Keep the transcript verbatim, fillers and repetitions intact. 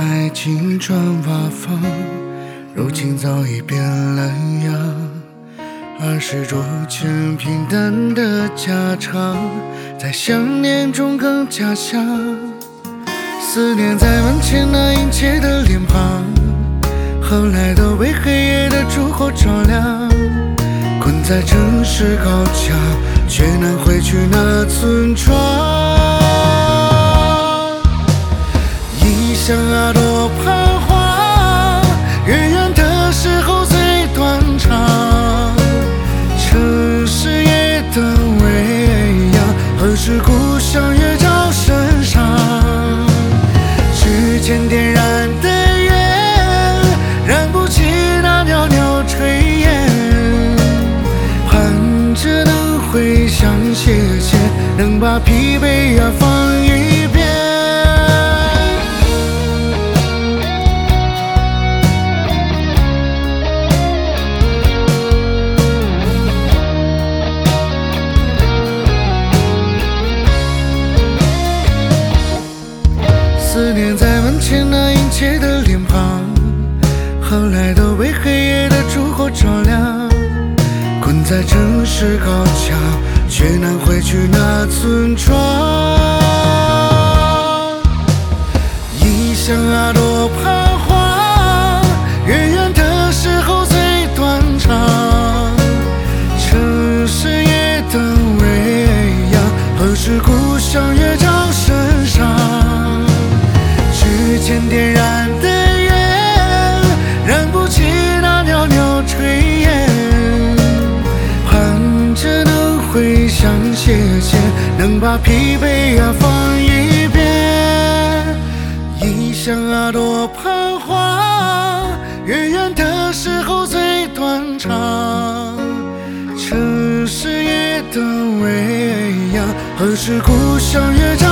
海几转瓦房，如今早已变了样。儿时桌前平淡的家常，在想念中更加香。思念在门前那殷切的脸庞，后来都被黑夜的烛火照亮。困在城市高墙，却难回去那村庄。异乡啊多彷徨，远远的时候最短长。城市夜灯微扬，何时故乡月照身上？指尖点燃的烟，燃不起那袅袅炊烟。盼着能回乡歇歇，能把疲惫啊放一边。思念在门前那殷切的脸庞，后来都被黑夜的烛火照亮。困在城市高墙，却难回去那村庄。异乡啊多彷徨，远远的时候最短长。城市夜灯微扬，何时故乡月照身上？指尖点燃的烟，燃不起那袅袅炊烟。盼着能回乡歇歇，能把疲惫啊放一边。异乡啊多彷徨，远远的时候最短长。城市夜灯微扬，何时故乡月照